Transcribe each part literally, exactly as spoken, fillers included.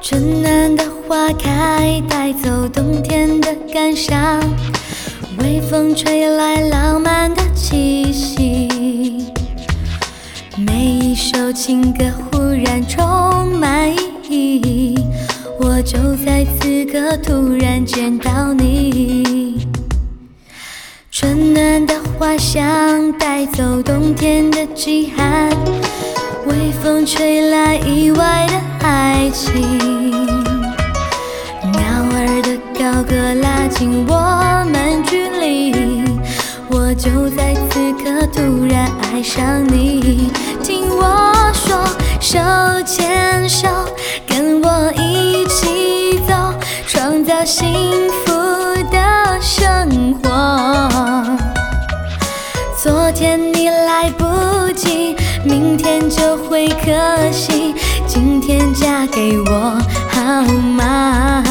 春暖的花开，带走冬天的感伤，微风吹来浪漫的气息。每一首情歌忽然充满意义，我就在此刻突然见到你。春暖的花香带走冬天的饥寒，微风吹来意外的爱情。鸟儿的高歌拉近我们距离，我就在此刻突然爱上你。听我说，手牵手，跟我一起走，创造幸福的生活。昨天你来不及，明天就会可惜，今天嫁给我好吗？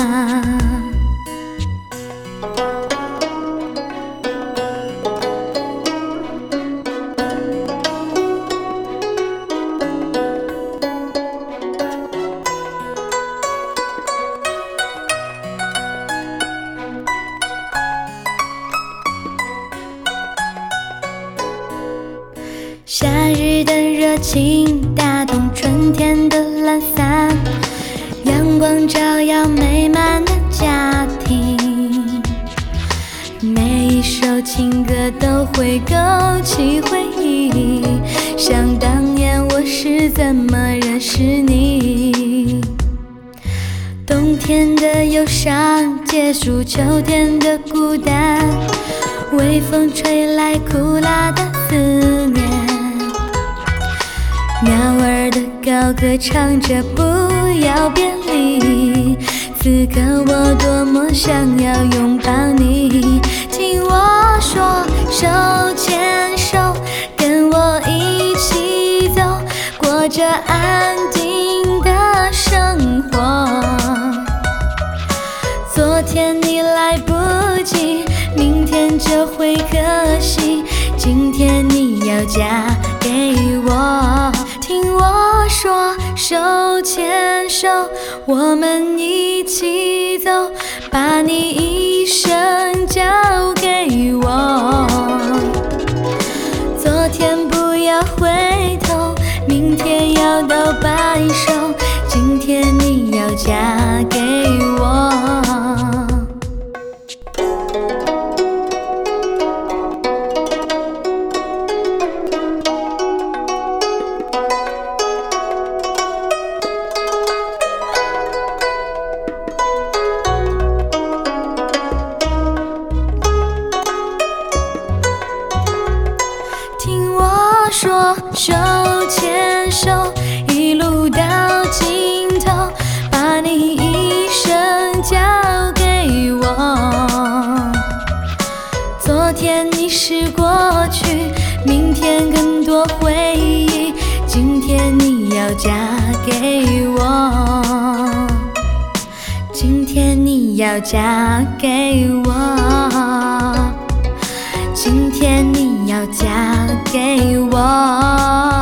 夏日的热情打动春天的懒散，阳光照耀美满的家庭。每一首情歌都会勾起回忆，想当年我是怎么认识你。冬天的忧伤结束秋天的孤单，微风吹来苦辣的思念。鸟儿的高歌唱着不要别离，此刻我多么想要拥抱你。听我说，手牵手，跟我一起走，过着安定的生活。昨天你来不及，明天就会可惜，今天你要嫁给我。听我说，手牵手，我们一起走，把你一生交给我。昨天不要回头，明天要到白首，今天你要嫁给我。说手牵手，一路到尽头，把你一生交给我。昨天你是过去，明天更多回忆，今天你要嫁给我。今天你要嫁给我。今天你要嫁给我。